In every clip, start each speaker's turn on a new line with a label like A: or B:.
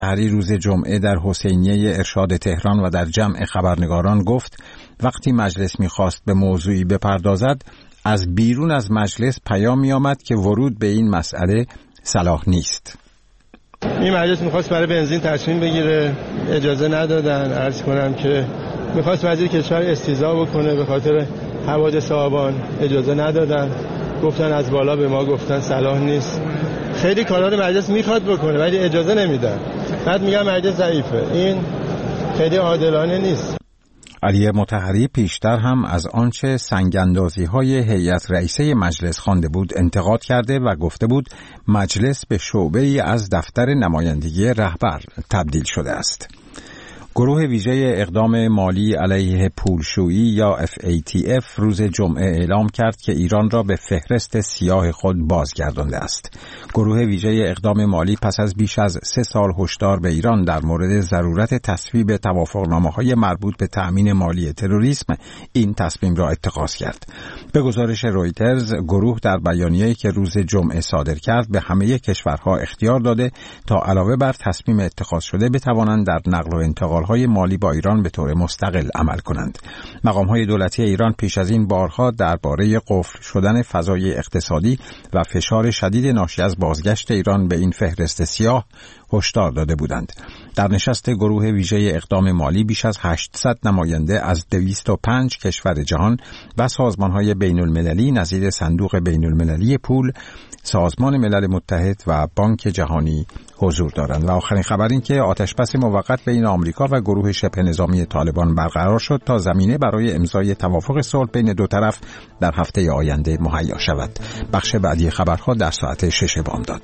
A: مطهری روز جمعه در حسینیه ارشاد تهران و در جمع خبرنگاران گفت وقتی مجلس می‌خواست به موضوعی بپردازد از بیرون از مجلس پیامی آمد که ورود به این مسئله صلاح نیست.
B: این مجلس می‌خواست برای بنزین تصمیم بگیره، اجازه ندادن. عرض کنم که می‌خواست وزیر کشور استیضاح بکنه، به خاطر حوادث آبان اجازه ندادن. گفتن از بالا به ما گفتن صلاح نیست. خیلی کارا رو مجلس میخواد بکنه ولی اجازه نمیدن. بعد میگن مجلس ضعیفه. این خیلی عادلانه نیست.
A: علی مطهری پیشتر هم از آنچه سنگ‌اندازی‌های هیئت رئیسه مجلس خوانده بود انتقاد کرده و گفته بود مجلس به شعبه‌ای از دفتر نمایندگی رهبر تبدیل شده است. گروه ویژه اقدام مالی علیه پولشویی یا FATF روز جمعه اعلام کرد که ایران را به فهرست سیاه خود بازگردانده است. گروه ویژه اقدام مالی پس از بیش از 3 سال هشدار به ایران در مورد ضرورت تصویب توافقنامه‌های مربوط به تأمین مالی تروریسم این تصمیم را اتخاذ کرد. به گزارش رویترز، گروه در بیانیه‌ای که روز جمعه صادر کرد به همه کشورها اختیار داده تا علاوه بر تصمیم اتخاذ شده بتوانند در نقل و انتقال های مالی با ایران به طور مستقل عمل کنند. مقام‌های دولتی ایران پیش از این بارها درباره قفل شدن فضای اقتصادی و فشار شدید ناشی از بازگشت ایران به این فهرست سیاه هشدار داده بودند. در نشست گروه ویژه اقدام مالی بیش از 800 نماینده از 205 کشور جهان و سازمان‌های بین‌المللی نظیر صندوق بین‌المللی پول، سازمان ملل متحد و بانک جهانی حضور دارند. و آخرین خبر این که آتشبس موقت بین آمریکا و گروه شبه نظامی طالبان برقرار شد تا زمینه برای امضای توافق صلح بین دو طرف در هفته آینده مهیا شود. بخش بعدی خبرها در ساعت 6 بامداد.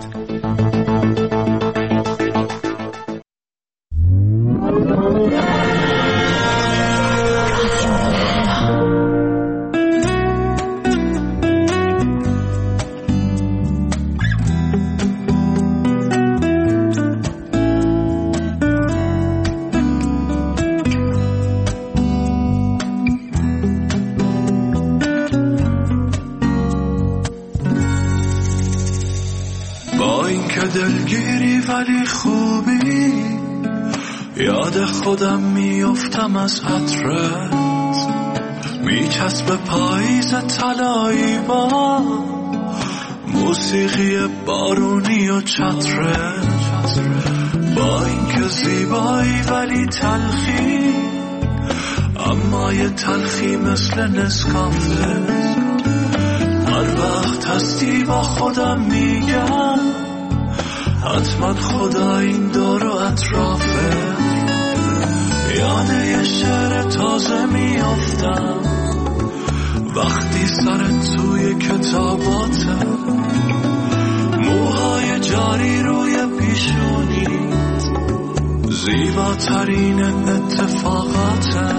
C: دلگیری ولی خوبی، یاد خودم میافتم از عطرت، میچسب پاییز طلایی با موسیقی بارونی و چترت، با اینکه زیبایی ولی تلخی، اما یه تلخی مثل نسکافه. هر وقت هستی با خودم میگم حتما خدا این دور و اطرافه. یاد یه شعر تازه میافتم وقتی سرت توی کتاباته، موهای جاری روی پیشونیت، زیباترین اتفاقاته.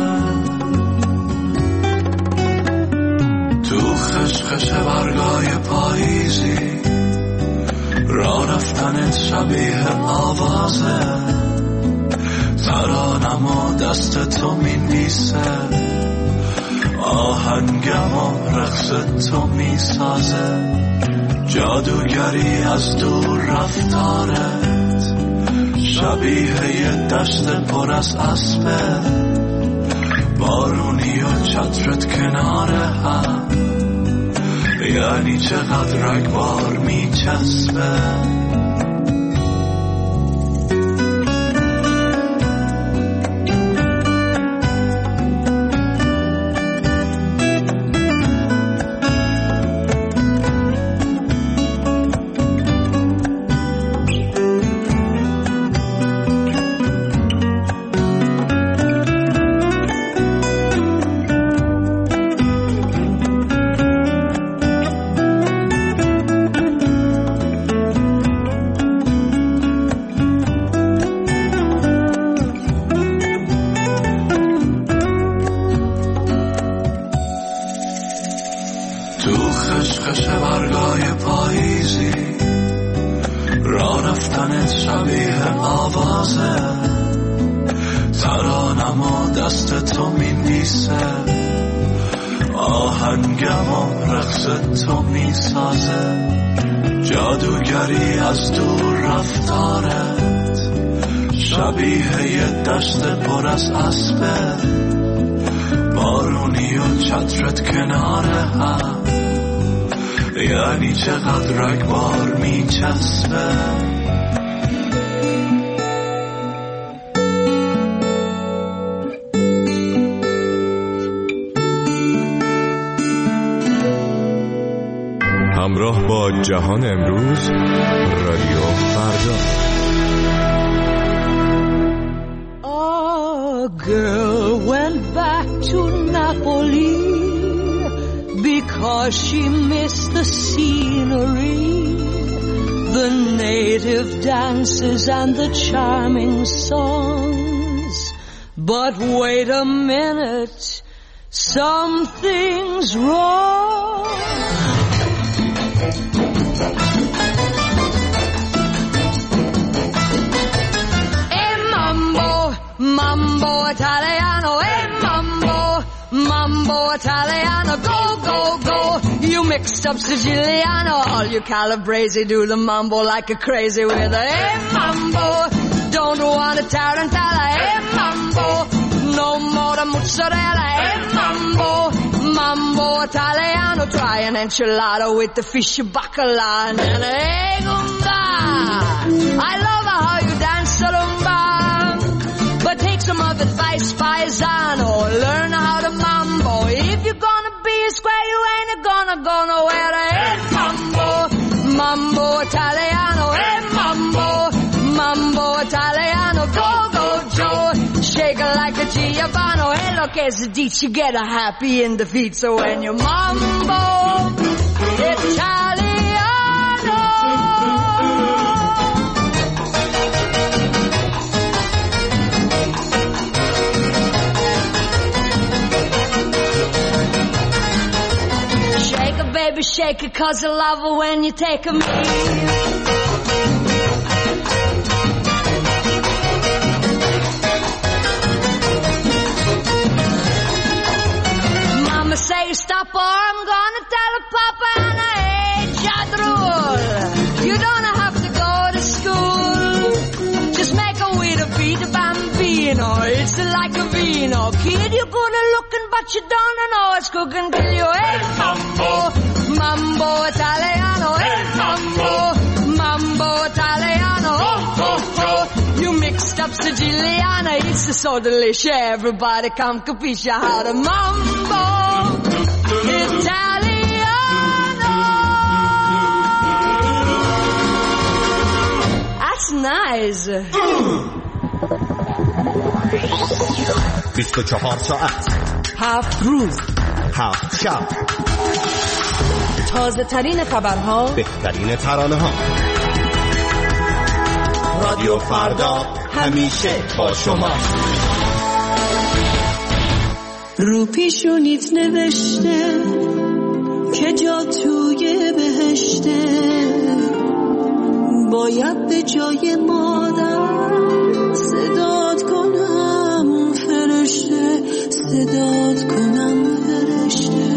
C: تو خشخش برگای پاییزی، راه رفتنت شبیه آوازه، ترانم و دست تو می‌نویسه، آهنگم و رقص تو میسازه. جادوگری از دور رفتارت شبیه یه دشت پر از اسبه، بارونی و چترت کنار هم، یعنی چقدر رگبار میچسبه. خشخش برگای پاییزی، راه رفتنت شبیه آوازه، ترانم و دست تو می‌نویسه، آهنگم و رقص تو میسازه. جادوگری از دور رفتارت شبیه یه دشت پر از اسبه، بارونی و چترت کنار هم، یعنی چقدر رگبار میچسبه.
D: همراه با جهان امروز، رادیو فردا.
E: A girl went back to Napoli because she missed the scenery, the native dances and the charming songs. But wait a minute, something's wrong. Mambo Italiano, hey mambo Italiano, go, go, go. You mixed up Siciliano, all you Calabrese do the mambo like a crazy with a hey mambo. Don't want a tarantella, hey mambo. No more the mozzarella, hey mambo Italiano. Try an enchilada with the fish bacala and hey gumba. I love how you dance rumba. But take some of advice, paisano. Learn how to mambo. If you're gonna be a square, you ain't gonna go nowhere. Hey, mambo Italiano. Hey, mambo Italiano. Go, go, Joe. Shake it like a Giovanni. Hey, look, as a ditch, you get a happy in the feet. So when you mambo Italiano. Baby, shake it 'cause I love it when you take a me. Mama say stop or I'm gonna tell her Papa and I hate Jadrul. You don't have to go to school. Just make a way to be the bambino. It's like a vino. Kid, you're good at looking but you don't know it's cooking till you hate Mambo Italiano, hey mambo Italiano, oh, oh, oh. You mixed up Siciliana, it's so delicious. Everybody come capisce how to mambo Italiano. That's nice.
F: 24 ساعت
E: 7 روز
F: 7 شب،
E: تازه ترین خبرها،
F: بهترین ترانه ها. رادیو فردا همیشه با شما.
G: رو پیشونیت نوشته که جا توی بهشته، باید به جای مادر صدات کنم فرشته، صدات کنم فرشته.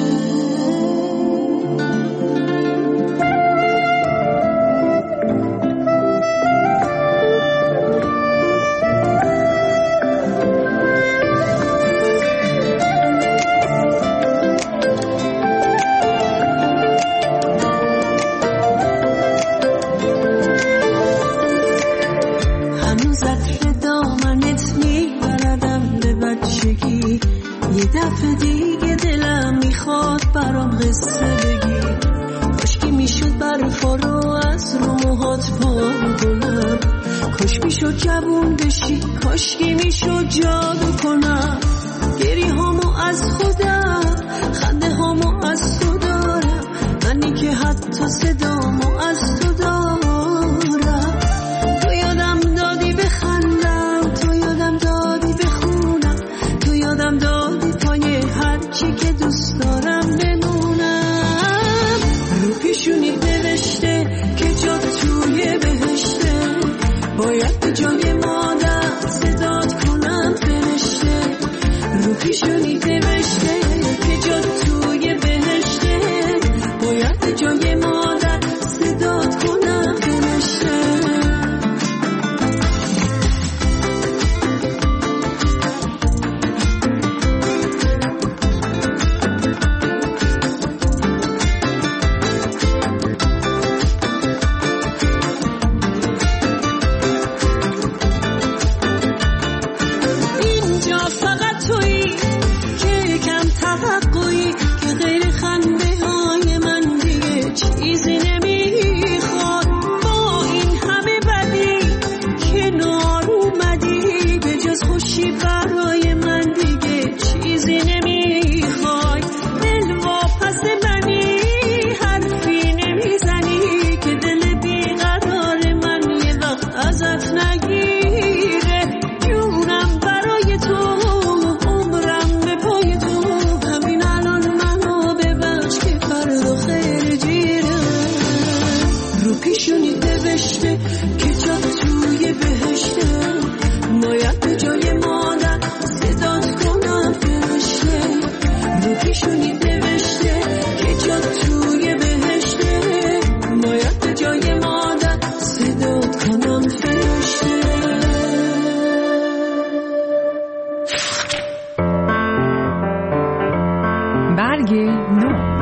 G: یه دفعه دیگه دلم میخواد برام قصه بگی، کاشکی میشد برفا رو از رو موهات پارو کنم، کاش میشد جوون بشی، کاشکی میشد جادو کنم، گری هامو از خودم، خنده هامو از تو دارم، منی که حتی صدامو از تو دارم. تو یادم دادی بخندم، تو یادم دادی بخونم، تو یادم دادی پای هر چی که دوست دارم بمونم. رو پیشونی نوشته که جا توی بهشته، باید به جای مادر صدات کنم فرشته. رو پیشونی نوشته که جا توی بهشته، باید به جای مادر چی برای من دیگه چیزی نمیخوای، دل واپس منی حرفی نمیزنی که دل بیقرار من یه وقت ازت نگیره. جونم برای تو، عمرم به پای تو، همین الان منو ببخش که فردا خیر جیره. رو پیشونی نوشته که جات توی بهشته، باید به جای مادر صدات کنم فرشته. رو پیشونی نوشته که جات توی بهشته، باید به جای مادر صدات کنم فرشته.
H: برگ نو.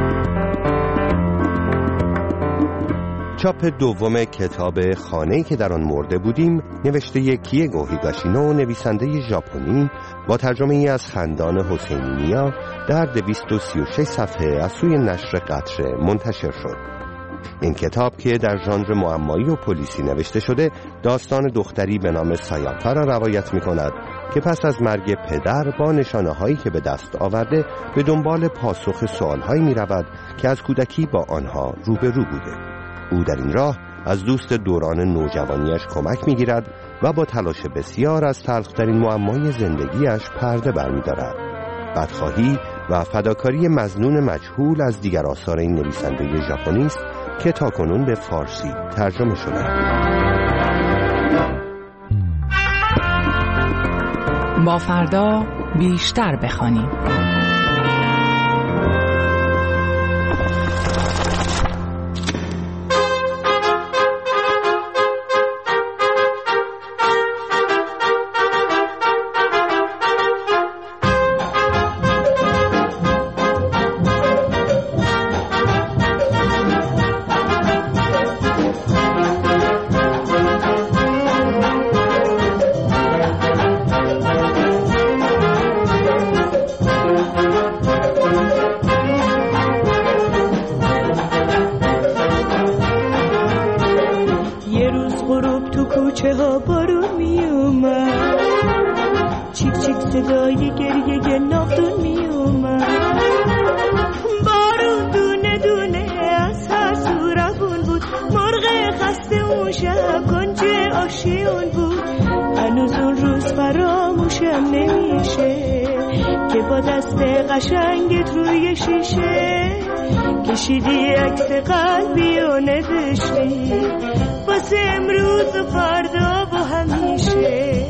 I: چاپ دوم کتاب خانه‌ای که در آن مرده بودیم نوشته کیگو هیگاشینو، نویسنده ژاپنی، با ترجمه ای از خندان حسینی نیا در 236 صفحه از سوی نشر قطره منتشر شد. این کتاب که در ژانر معمایی و پلیسی نوشته شده، داستان دختری به نام سایاکا را روایت می کند که پس از مرگ پدر با نشانه هایی که به دست آورده به دنبال پاسخ سوال هایی می رود که از کودکی با آنها روبرو بوده. او در این راه از دوست دوران نوجوانیش کمک می‌گیرد و با تلاش بسیار از تلخ‌ترین معمای زندگیش پرده برمی‌دارد. بدخواهی و فداکاری مظنون مجهول از دیگر آثار این نویسنده ژاپنی است که تاکنون به فارسی ترجمه شده.
H: با فردا بیشتر بخوانیم.
G: کوچه ها بارون می اومد، چیک چیک صدای گریه نافتون می اومد. بارون دونه دونه از هر سو روون بود، مرغ خسته اون شب کنج آشیون بود. هنوز اون روز فراموشم نمیشه که با دست قشنگت روی شیشه کشیدی عکس قلبی و نوشتی واسه امروز و فردا و همیشه.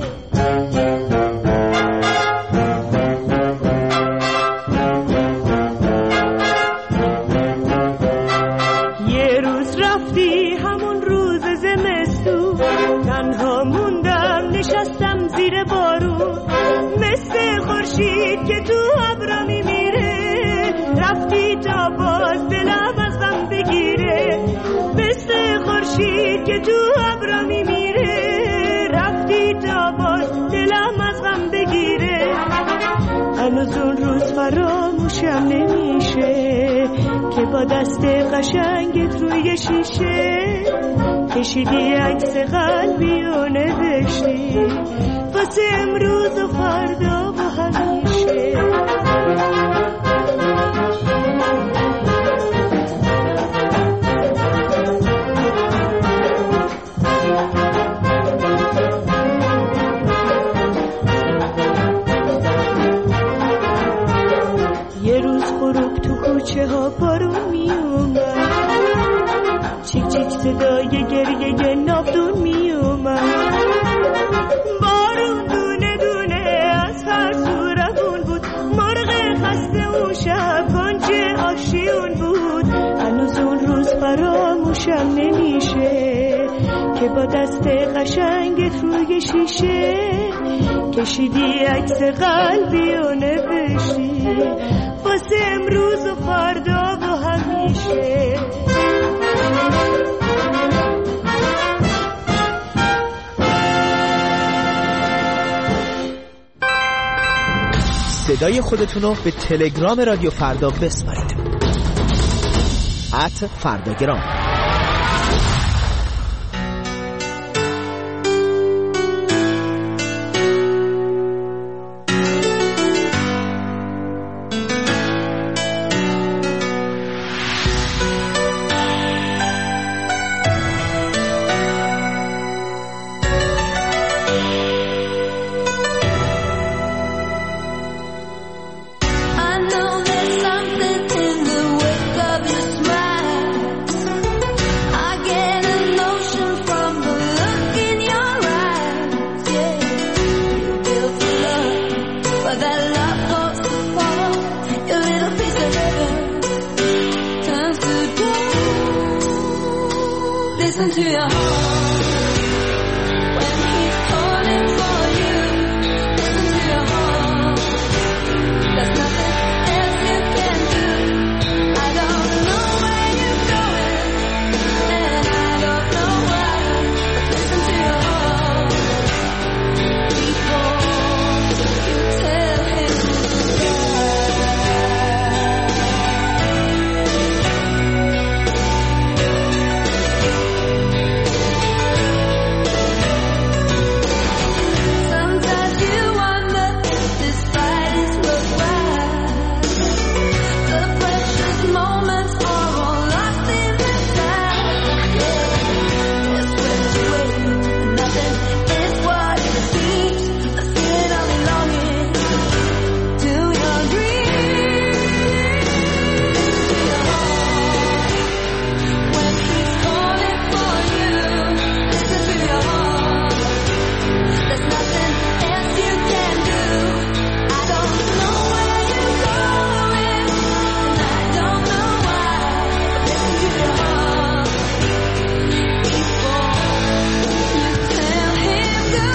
G: یه روز رفتی همون روز زمستون، تنها موندم نشستم زیر بارون، مثل خورشید که تو ابرا میمیره، رفتی تا باز دلم از غم بگیره. مثل خورشید که تو ابرا میمیره، رفتی تا باز دلم از غم بگیره. هنوز اون روز فراموشم نمیشه که با دست قشنگت روی شیشه کشیدی عکس قلبی و نوشتی واسه امروز و فردا و همیشه. یه روز غروب تو کوچه ها بارون می اومد، چیک چیک صدای گریه ناودون می اومد. بارون دونه دونه از هر سو روون بود، مرغ خسته اون شب کنج آشیون بود. هنوز اون روز فراموشم نمیشه که با دست قشنگت روی شیشه کشیدی عکس قلبی و نوشتی واسه امروز و فردا و همیشه.
J: صدای خودتونو به تلگرام رادیو فردا بسپارید. @فرداگرام.
G: to your heart. When he's calling for you, listen to your heart. There's nothing else you can do. I don't know where you're going, and I don't know why, but listen to your heart. Before you tell him sometimes you wonder if this fight is worthwhile. The precious moments are all lost in the time. Just when you wait, nothing is what it seems. The feeling of belonging to your dreams. To your heart. When he's calling for you, listen to your heart. There's nothing else you can do. I don't know where you're going, and I don't know why, but listen to your heart before you tell him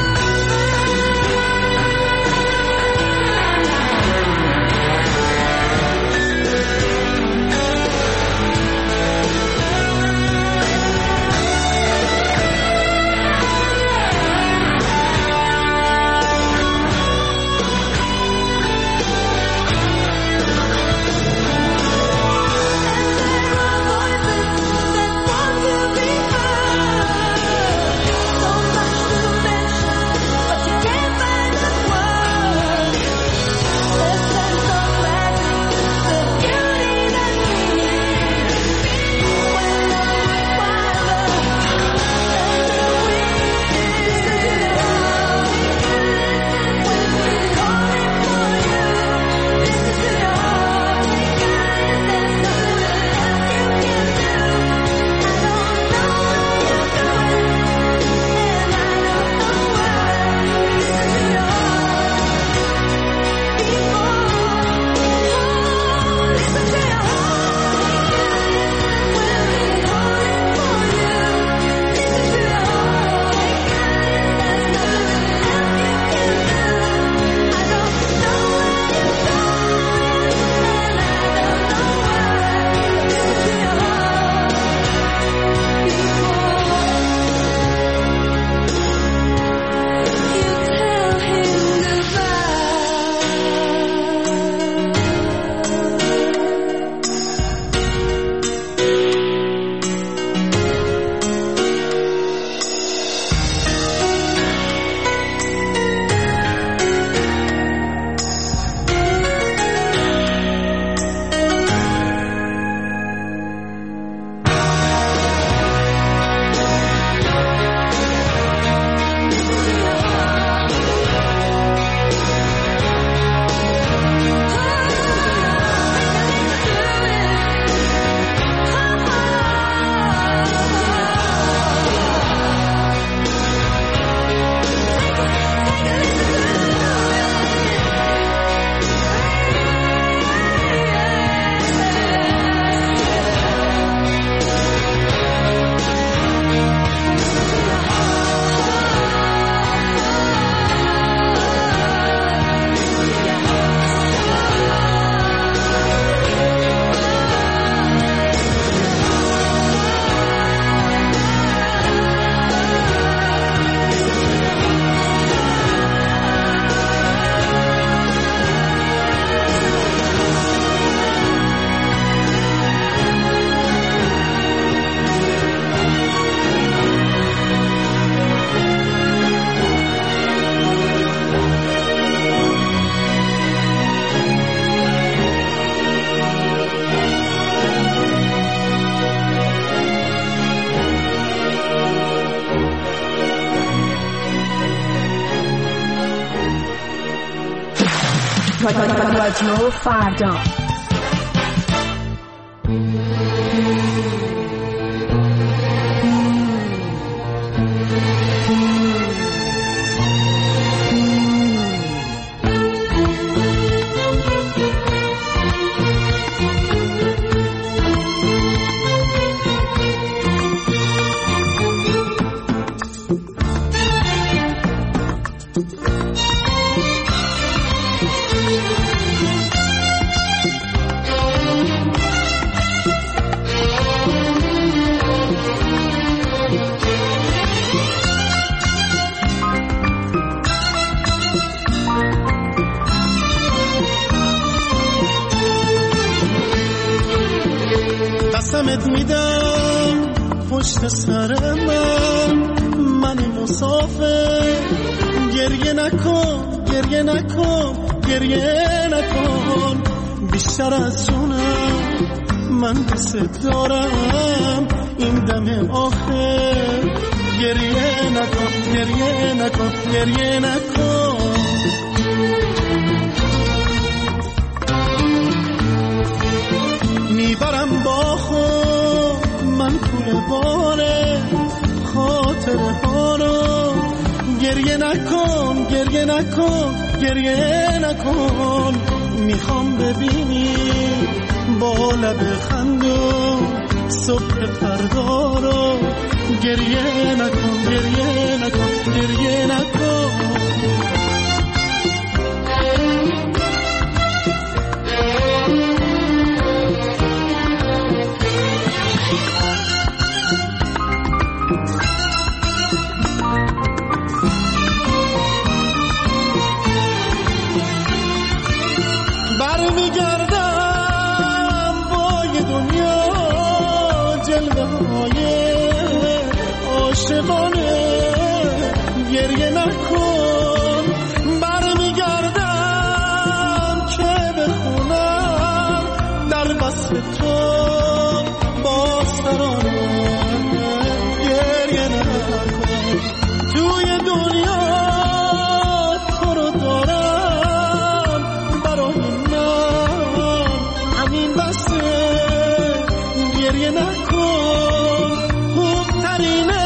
H: رادیو فردا.
K: قسمت میدم پشت سر من مسافر، گریه نکن گریه نکن گریه نکن، بیشتر از جونم من دوست دارم این دم آخر، گریه نکن گریه نکن گریه نکن. میبرم با خود من کول باره خاطره ها رو، گریه نکن گریه نکن گریه نکن، میخوام ببینی با لب خندون صبح فردا رو، گریه نکن گریه نکن گریه نکن. گریه نکن، برمیگردم که بخونم در وصف تو باز ترانه، گریه نکن، توی دنیا تو رو دارم برای من همین بسه، گریه نکن، خوبترینه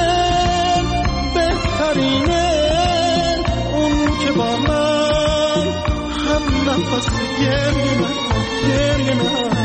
K: بهترینه اون که با من هم نفس، گریه نکن گریه نکن.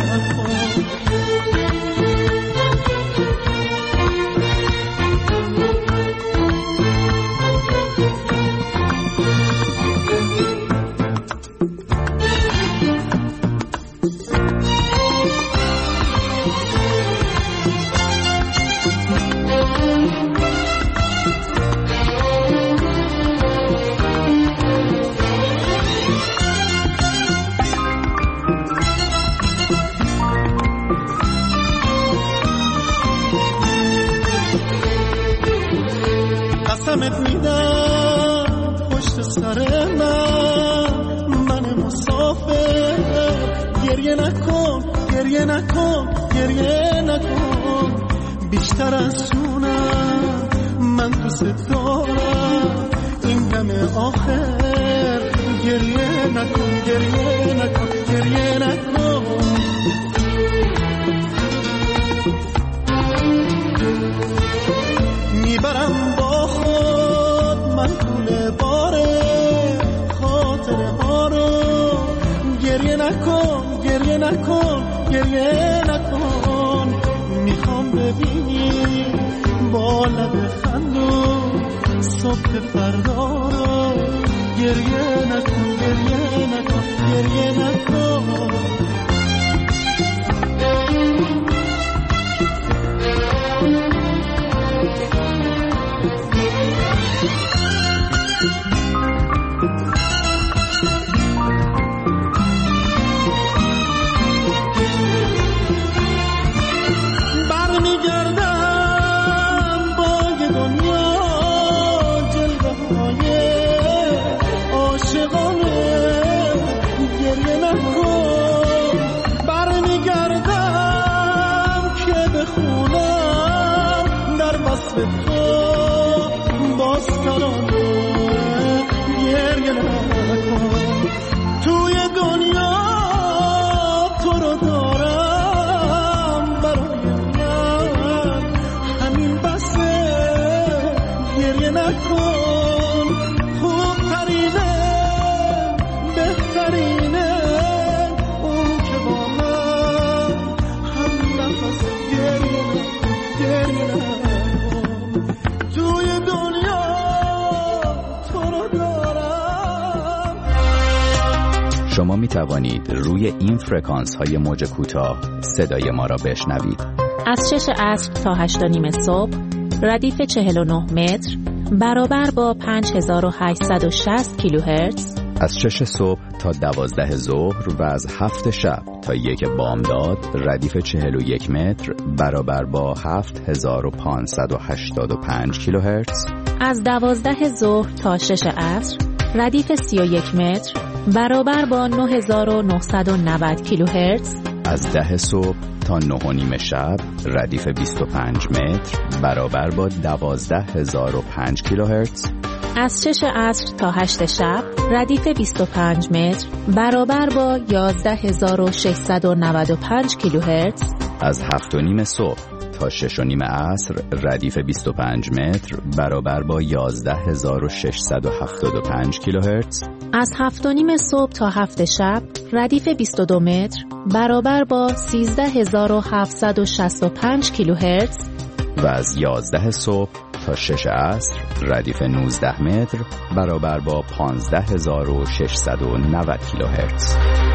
K: قسمت میدم پشت سر من مسافر، گریه نکن گریه نکن گریه نکن، بیشتر از جونم من دوست دارم این دم آخر، گریه نکن گریه نکن گریه نکن. میبرم با خود من کول باره خاطره ها رو، گریه نکن گریه نکن گریه نکن، میخوام ببینی با لب خندون صبح فردا رو، گریه نکن گریه نکن گریه نکن. توی دنیا تو رو دارم برای من همین بسه، گریه نکن، خوبترینه بهترینه اون که با من هم نفس، گریه نکن گریه نکن، توی دنیا تو رو دارم.
L: شما می توانید روی این فرکانس های موج کوتاه صدای ما را بشنوید.
M: از 6 عصر تا 8 و نیم صبح ردیف 49 متر برابر با 5860 کیلوهرتز، از 6 صبح تا 12 ظهر و از 7 شب تا 1 بامداد ردیف 41 متر برابر با 7585 کیلوهرتز، از 12 ظهر تا 6 عصر ردیف 31 متر برابر با 9990 کیلوهرتز، از 10 صبح تا 9 و نیم شب ردیف 25 متر برابر با 12005 کیلوهرتز، از 6 عصر تا 8 شب ردیف 25 متر برابر با 11695 کیلوهرتز، از 7 و نیم صبح تا 6 و نیم عصر ردیف 25 متر برابر با 11675 کیلوهرتز، از 7 و نیم صبح تا 7 شب ردیف 22 متر برابر با 13765 کیلوهرتز و از 11 صبح تا 6 عصر ردیف 19 متر برابر با 15690 کیلوهرتز.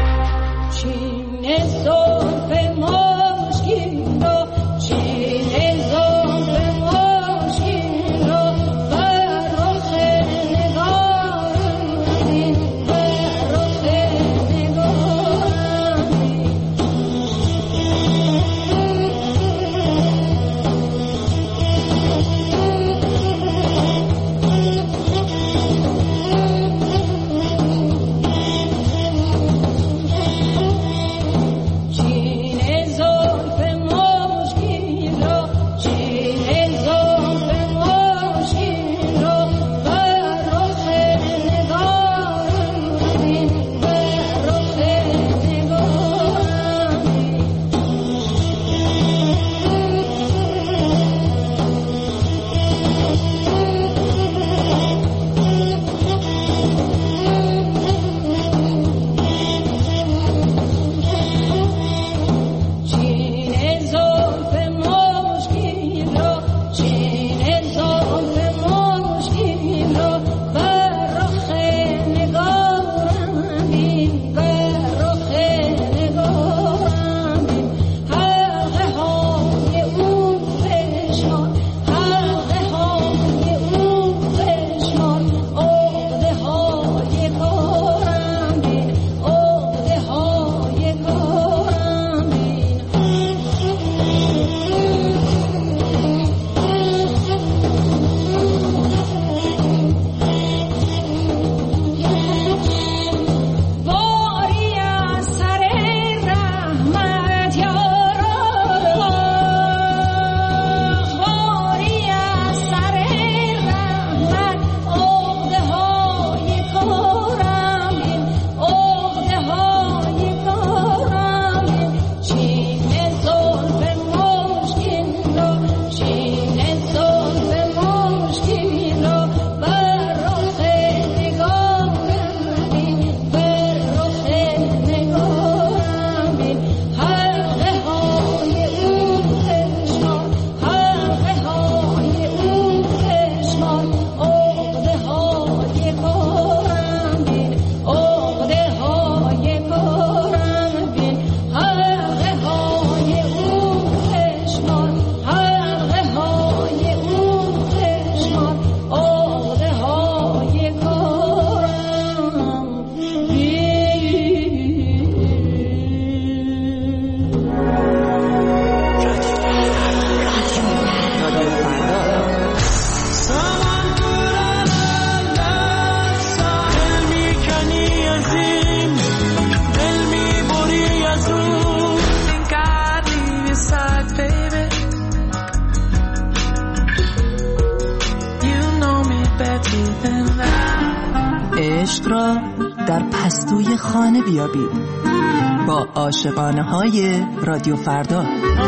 N: عشق را در پستوی خانه بیابید با عاشقانه های رادیو فردا.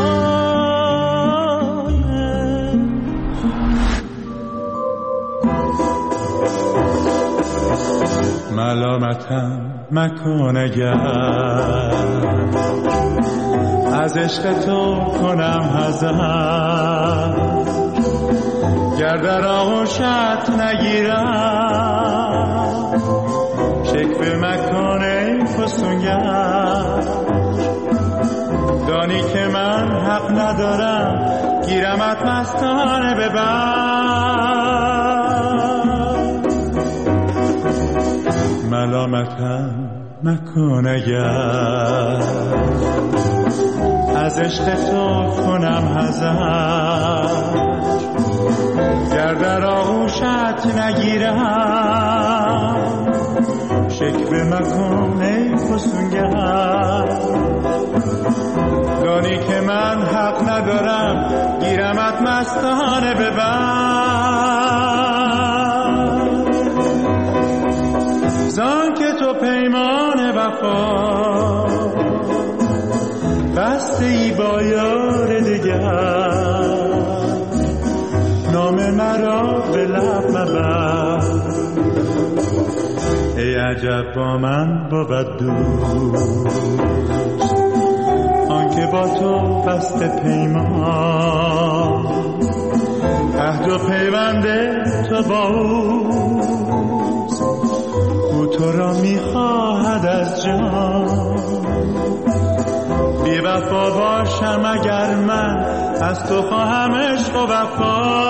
O: ملامتم مکن اگر از عشق تو کنم حذر، گر در آغوشت نگیرم شکوه مکن ای فسونگر دانی که من حق ندارم گیرمت مستانه ببر ملامتم مکن اگر از عشق تو کنم حذر گر در آغوشت نگیرم شکوه مکن ای فسونگر دانی که من حق ندارم گیرمت مستانه ببر زان که تو پیمان وفا بسته ای با یار دگر نام مرا به لب مبر ای عجب با من بود دوست آنکه با تو بسته پیمان عهد و پیوند تو با اوست او تو را میخواهد از جان بی وفا باشم اگر من از تو خواهم عشق و وفا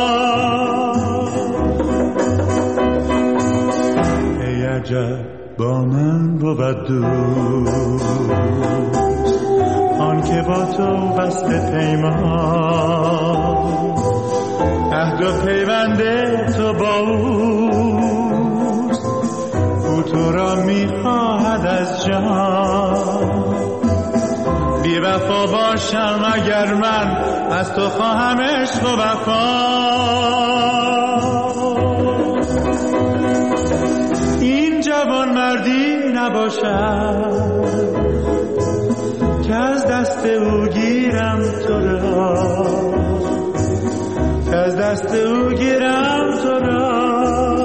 O: ای عجب با من بود دوست آنکه با تو بسته پیمان عهد و پیوند تو با اوست او تو را میخواهد از جان بی وفا باشم اگر من از تو خواهم عشق و وفا این جوان مردی نباشد که از دست او گیرم تو را که از دست او گیرم تو را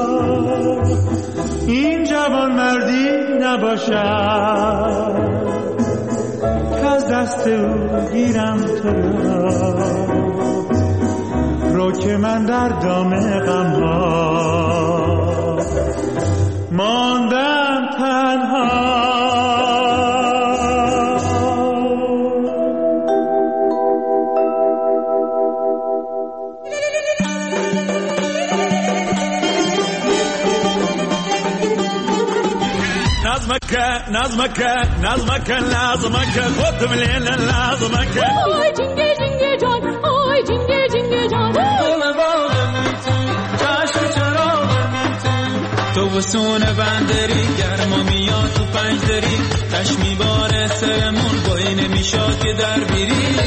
O: این جوان مردی نباشد که از دست او گیرم تو را رو که من در دام غم‌ها ماندم تنها نظمك خد من لازمك
P: آی جنگه جنگه جان آی جنگه جنگه جان
Q: چشم چراغ تو وسون بندری گرما میاد تو پنجدری چشمی باره سرمون بایی نمیشاد که در بیری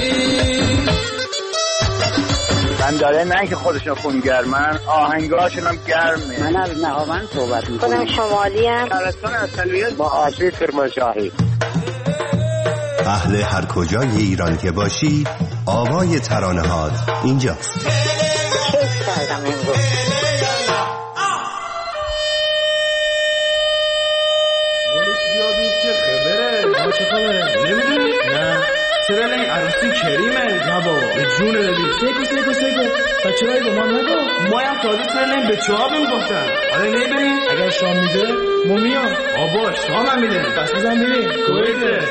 R: من داره نه که خودشون خونگرمن آهنگاشون هم گرمه
S: من از نهاوند صحبت میکنم خودم شمالی هم
R: شهرستان اصلیت با آشی کرمانشاهی
I: اهل هر کجای ایران که باشی آوای ترانه هات اینجاست
S: کیف کردم امروز
J: چرا این عروسی کریمه نبا به جون دادی سیکو بچه هایی با ما نگو ما هم تازه سرلیم به چه ها میگفتن آره نمیبریم اگر شام میده ما میام آبا شام هم میده بس بزن بریم کویده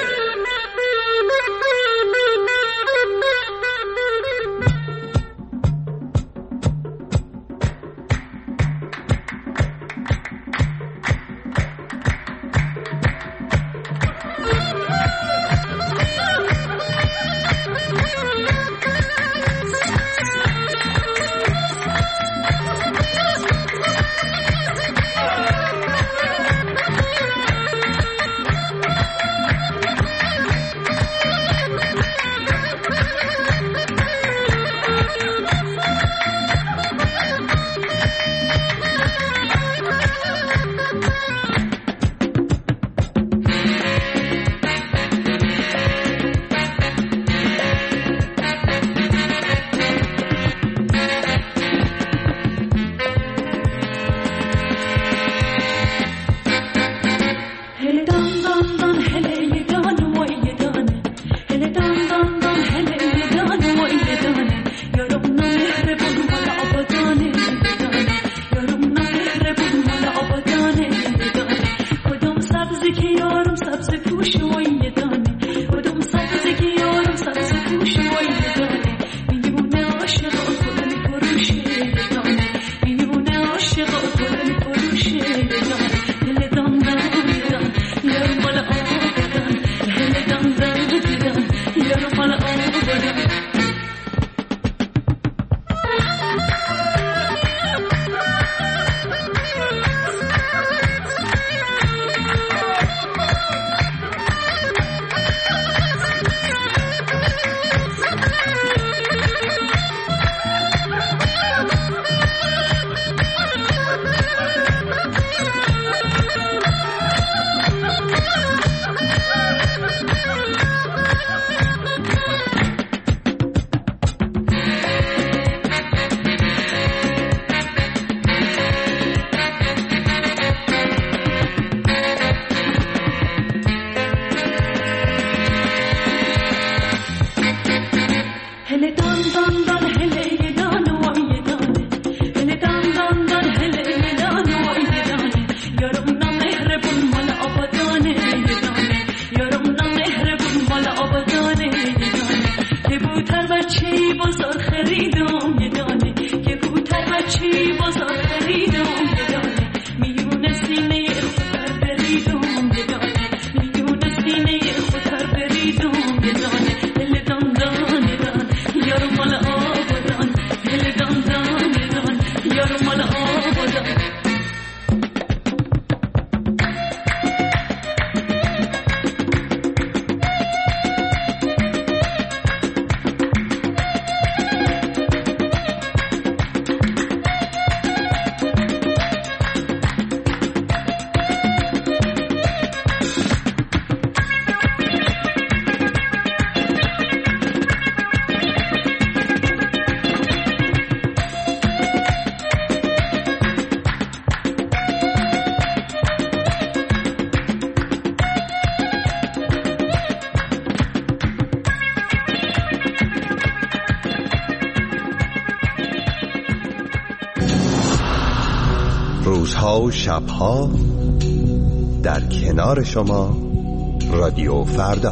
I: روزها و شبها در کنار شما رادیو فردا.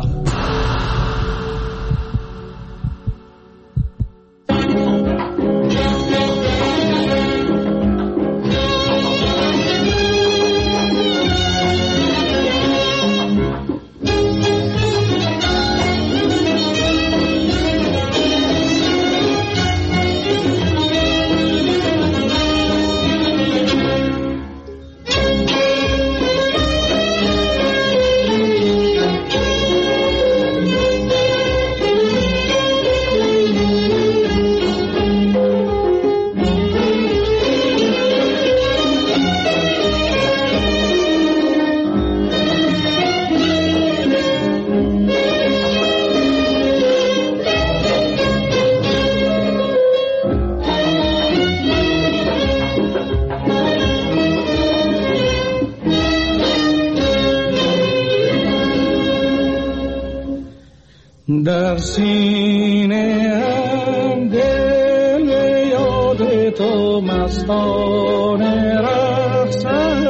K: در سینه هم دل یاد تو مستانه رقصد،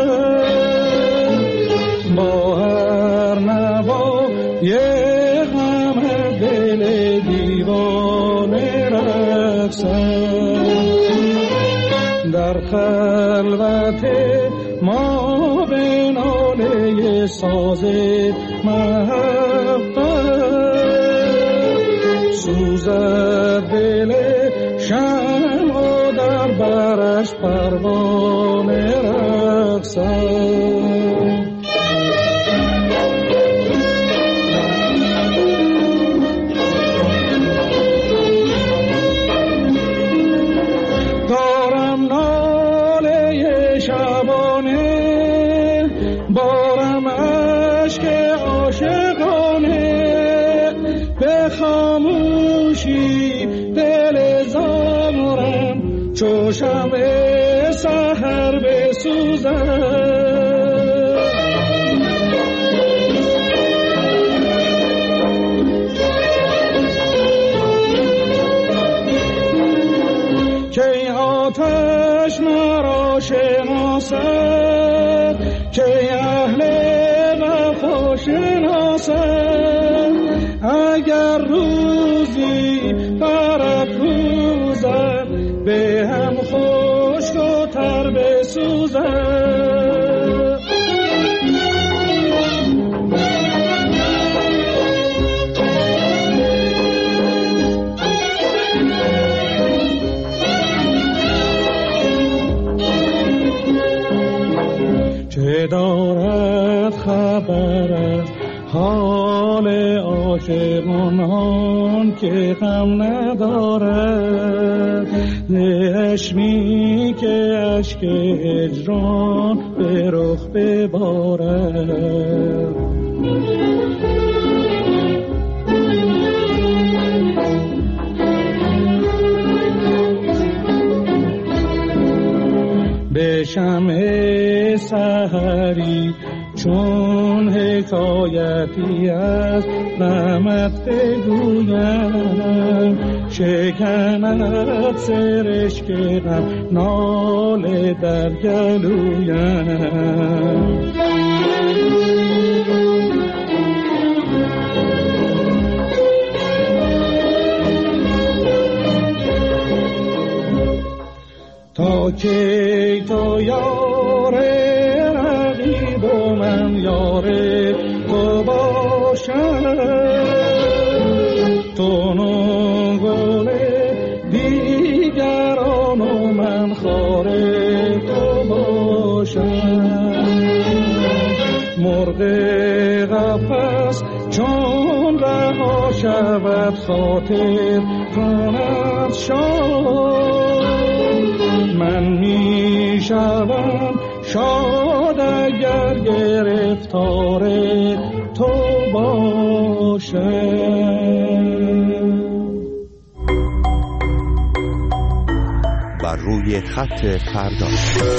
K: با هر نوای همه دل دیوانه رقصد. در خلوت ما به ناله ساز سوزد دل شمع و در برش پروانه رقصد. دارم ناله شبانه، بارم عشق عاشقانه، به خاموشی دل زارم چو شمع سحر بسوزد. که آتش مرا شناسد، که اهل وفا شناسد، اگر روزی برافروزد به هم خشک و تر بسوزد. چه دارد خبر از حال عاشقان که غم ندارد، چشمی که اشک هجران به رخ ببارد. به شمع سحری چون حکایتی از غمت بگویم، شکند سرشک غم ناله در گلویم. تا کی تو یار رقیب و من یار تو باشم، تو نگل دیگران و من خار تو باشم. مرغ قفس چون رها شود خاطر کند شاد، من می شوم شاد اگر گرفتار تو باشم.
I: بر روی خط فردا.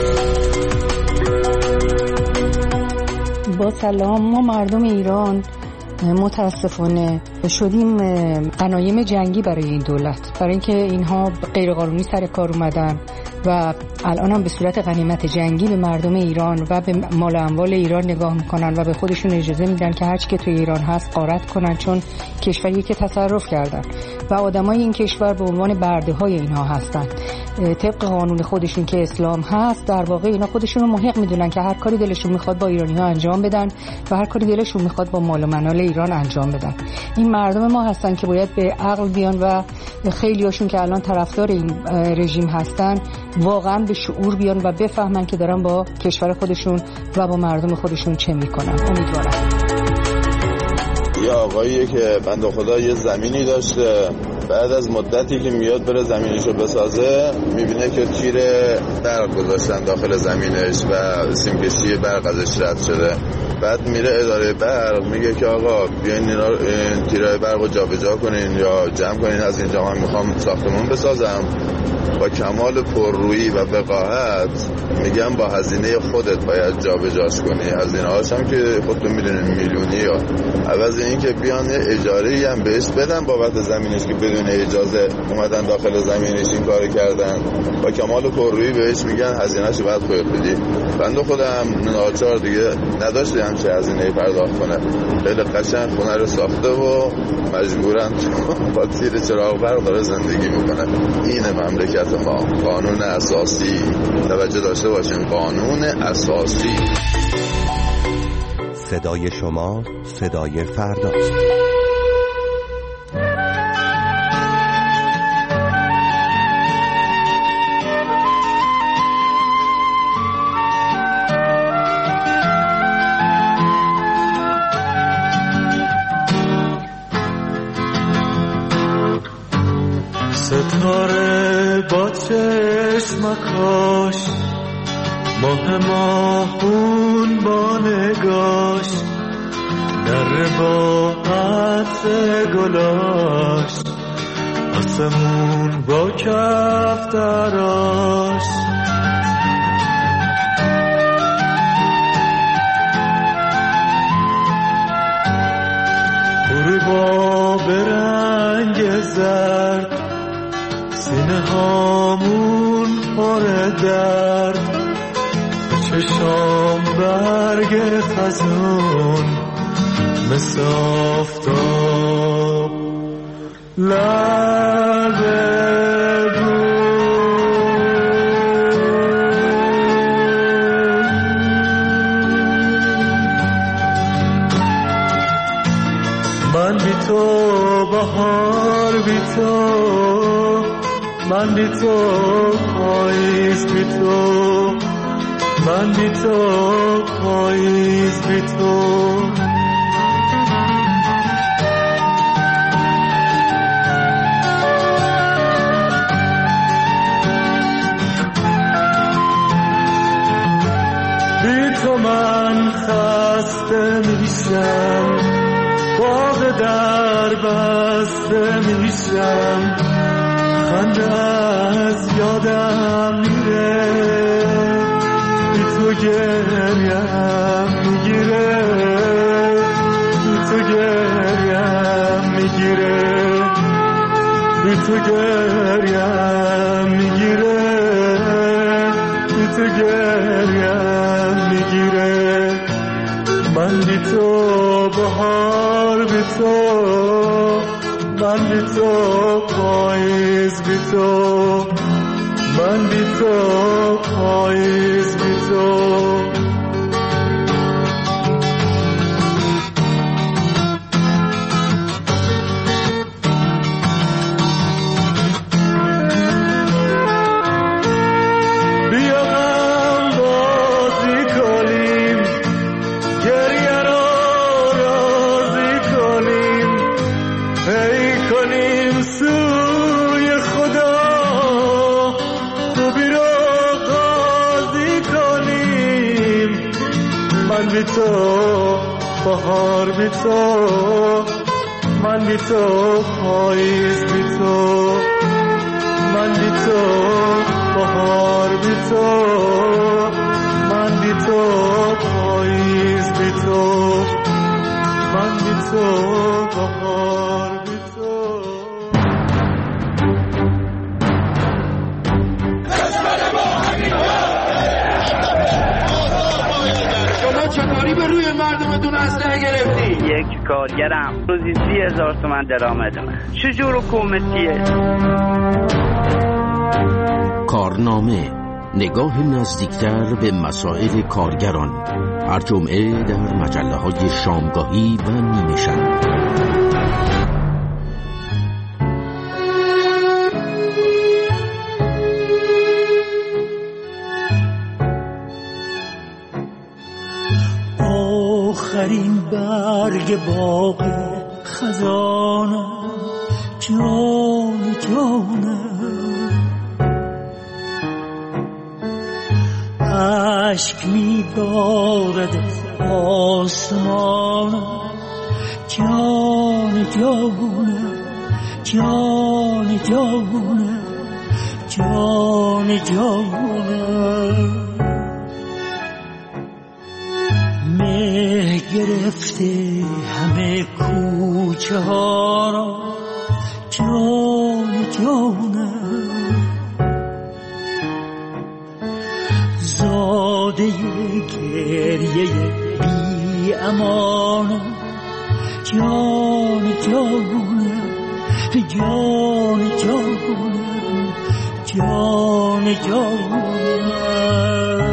T: با سلام، ما مردم ایران متاسفانه شدیم غنایم جنگی برای این دولت، برای اینکه اینها غیرقانونی سر کار اومدن و الان هم به صورت غنیمت جنگی به مردم ایران و به مال و اموال ایران نگاه میکنن و به خودشون اجازه میدن که هر چی که توی ایران هست غارت کنن، چون کشوری که تصرف کردن و آدمای این کشور به عنوان برده‌های اینها هستن. طبق قانون خودشون که اسلام هست، در واقع اینا خودشون رو محق میدونن که هر کاری دلشون میخواد با ایرانی‌ها انجام بدن و هر کاری دلشون میخواد با مال و منال ایران انجام بدن. این مردم ما هستن که باید به عقل بیان و خیلیاشون که الان طرفدار این رژیم هستن واقعا به شعور بیان و بفهمن که دارن با کشور خودشون و با مردم خودشون چه میکنن. امیدوارم.
U: یه آقاییه که بنده خدا یه زمینی داشته، بعد از مدتی که میاد بره زمینشو بسازه میبینه که تیر برق گذاشتن داخل زمینش و سیمکشی برق ازش رد شده. بعد میره اداره برق میگه که آقا بیاین این تیرای برق رو جابجا کنین یا جمع کنین، از اینجا من میخوام ساختمون بسازم. با کمال پررویی و وقاحت میگم با هزینه خودت باید جابجاش کنی. هزینه هاش هم که خودتون میدونین میلیونی ها. عوض این که بیان اجاره‌ای هم بهش بدن بابت زمینش که بدون اجازه اومدن داخل زمینش این کارو کردن، با کمال پررویی بهش میگن هزینه‌شو باید خودت بدی. بنده خودم ناچار دیگه نداشته همچه هزینه‌ای پرداخت کنه. خیلی قشنگ خونه رو ساخته و مجبورن با تیر چراغ برق داره زندگی میکنه. این مملکت ما قانون اساسی، توجه داشته باشین، قانون اساسی.
I: صدای شما صدای فرداست.
O: ستاره با چشمکاش، ماه ماهون با نگاش، در با عطر گلاش، آسمون با کفتراش. غروبا به رنگ زرد، سینه هامون پر درد، چشام برگ خزون مثل آفتاب لب من بی تو بهار، بی تو من، بی تو پاییز، بی تو من، بی تو پاییز، بی تو بی تو من خسته میشم، باغ در بسته میشم، خنده از یادم میره، بی تو گریم میگیره، بی تو گریم میگیره، بی تو گریم میگیره، بی تو گریم میگیره. من بی تو بهار، بی تو من، بی تو پاییز، بی تو من، بی تو پاییز، بی تو بیا هم بازی کنیم، گریه رو راضی کنیم، ای کنیم سوی خدا، خوبی رو قاضی کنیم. من بی تو بهار، بی تو من، بی تو پاییز، بی تو من، بی تو بهار، بی تو من، بی تو پاییز، بی تو من، بی تو بهار، بی تو.
F: کشور ما همین
J: کاری به روی مردمتون اسلحه گرفتی؟
R: یک کارگرم روزی 30,000 تومان درآمدمه. چجور حکومتیه؟
B: کارنامه، نگاه نزدیکتر به مسائل کارگران، هر جمعه در مجله‌های شامگاهی و نیمه شب.
G: آخرین برگ باغ خزانم جان جانم، عشق می‌بارد از آسمانم جان جانم، جان جانم، جان جانم. مه گرفته همه کوچه ها را جان جانم، زاده گریه بی امانم جان جانم، جان جانم، جان جانم.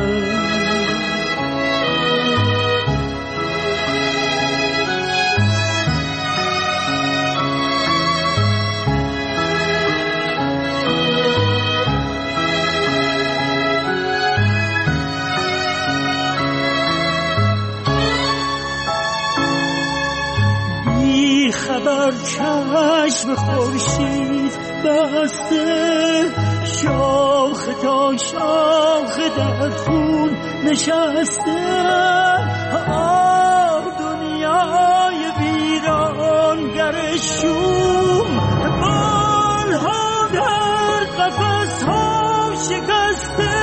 G: خبر چشم خورشید بسته، شاخ تا شاخ در خون نشسته. دنیای ویرانگر شوم، بالها در قفس ها شکسته.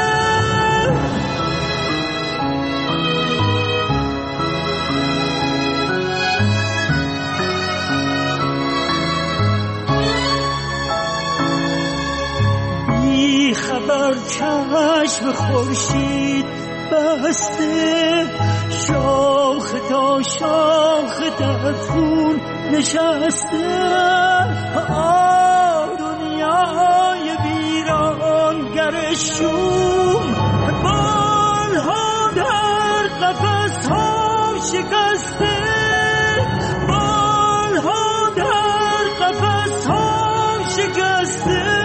G: خبر چشم خورشید بسته، شاخ تا شاخ در خون نشسته. دنیای ویرانگر شوم، بالها در قفس ها شکسته. بالها در قفس ها شکسته.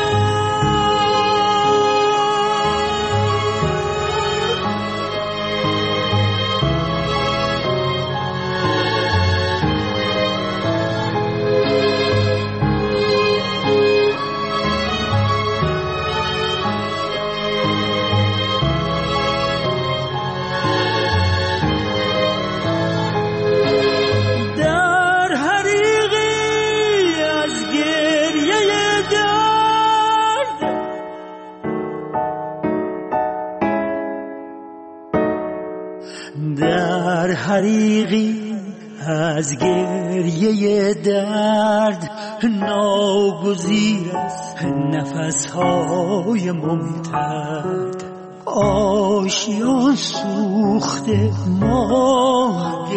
G: در حریقی از گریه درد، ناگزیر از نفسهای ممتد. آشیان سوخته ماه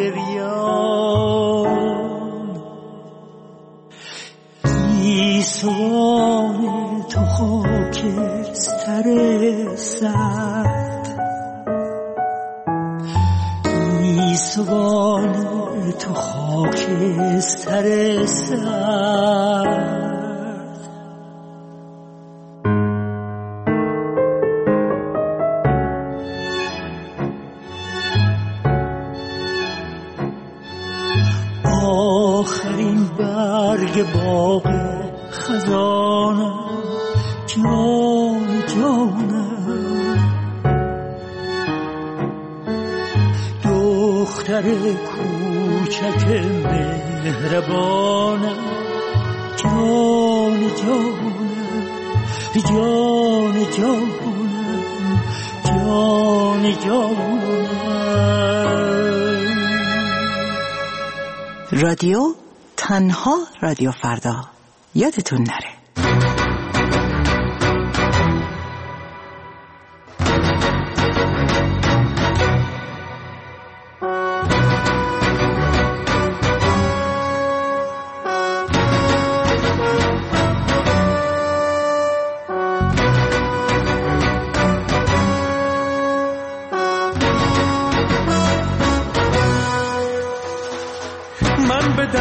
G: گریان، گیسوان تو خاکستر سرد. گیسوان تو خاکستر سرد. آخرین برگ باغ خزانم جان جانم، دختر کوچک مهربانم جان جانم، جان جانم، جان جانم.
N: رادیو تنها رادیو فردا، یادتون نره.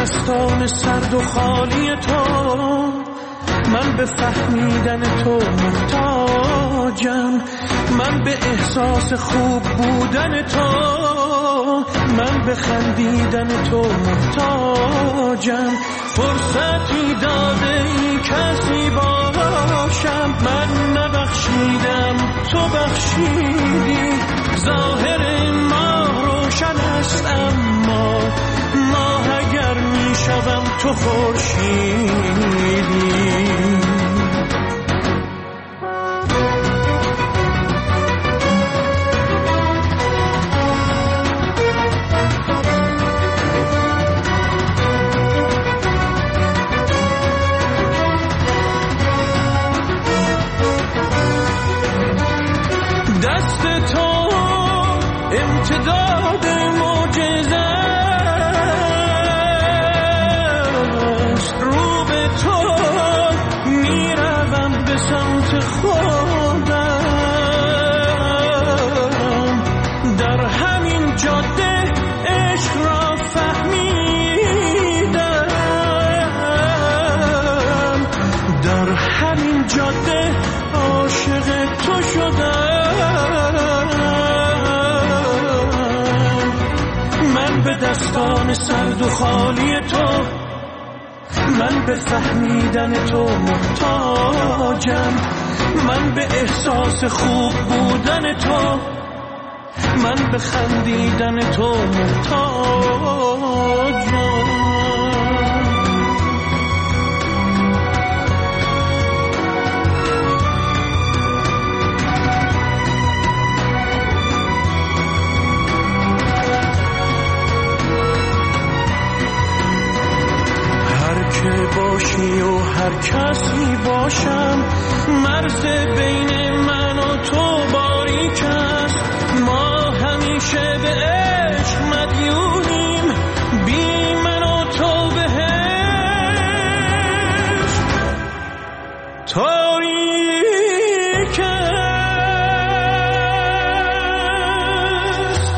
K: دستان سرد و خالی تو، من به فهمیدن تو محتاجم، من به احساس خوب بودن تو، من به خندیدن تو محتاجم. فرصتی داده ای کسی باشم، من نبخشیدم تو بخشیدی. ظاهر ما روشن است اما ماه اگر می شوم تو خورشیدی. دست تو امتداد معجزه است، رو به تو میروم به سمت خودم. در همین جاده عشق را فهمیدم، در همین جاده عاشق تو شدم. من به دستان سرد و خالی تو، من به فهمیدن تو محتاجم، من به احساس خوب بودن تو، من به خندیدن تو محتاجم. باشی و هر کسی باشم، مرز بین من و تو باریک است. ما همیشه به عشق مدیونیم، بی من و تو بهشت تاریک است.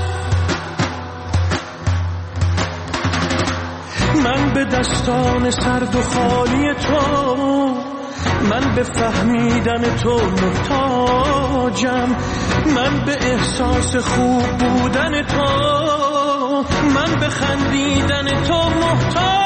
K: من به دستان سرد و خالی تو، من به فهمیدن تو محتاجم، من به احساس خوب بودن تو، من به خندیدن تو محتاجم.